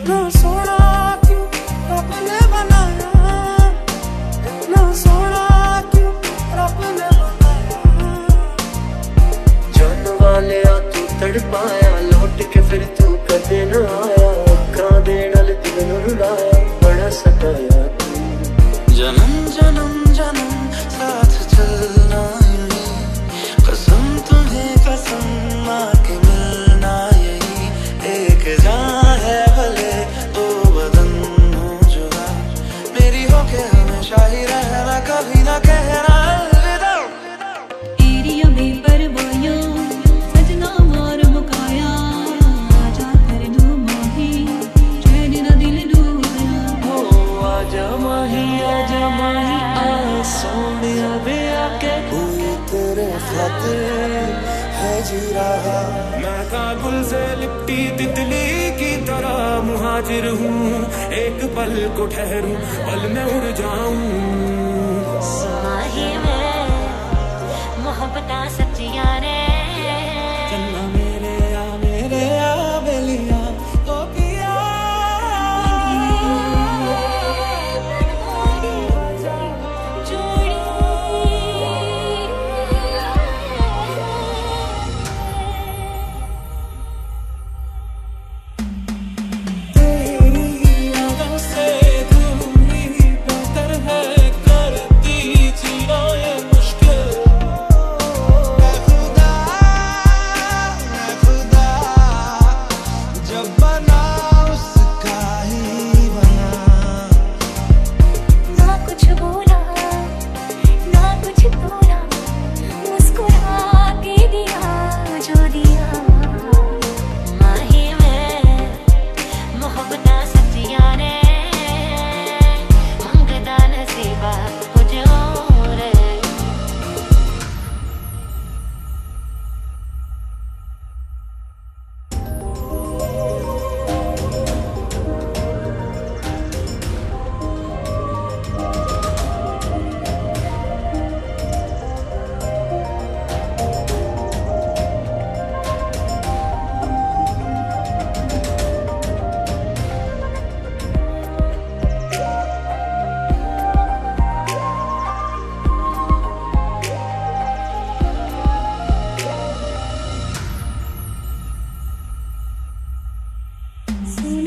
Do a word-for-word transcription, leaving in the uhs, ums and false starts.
इतना सोना क्यों रब ने बनाया, इतना सोना क्यों रब ने बनाया। जान वाले आ तू तड़पाया, लौट के फिर तू कदे न आया। अखां दे नाल दिल नूं रुलाया, बड़ा सताया तू। जन्म जन्म जन्म साथ चलना यूं, कसम तुम्हें कसम आके मिलना यही। एक जान है भले दो बदन हो जुदा, मेरी होके हमेशा ही रहना, कभी ना कहना अलविदा। एरिया में परवाया सजना मार मुकाया, आजा कर दो माही चैन ना दिल डूबया। हो आजा माही आजा माही आ सोनिया वे आके, कोई तेरे खातिर है जी रहा। मैं काबुल से लिपटी तितली की तरह मुहाजिर हूँ, एक पल को ठहरूं पल में उड़ जाऊं। माही में मोहब्बतां सच्चियां ने, चन्ना मेरे आ मेरे आ बेलिया तो पिया। See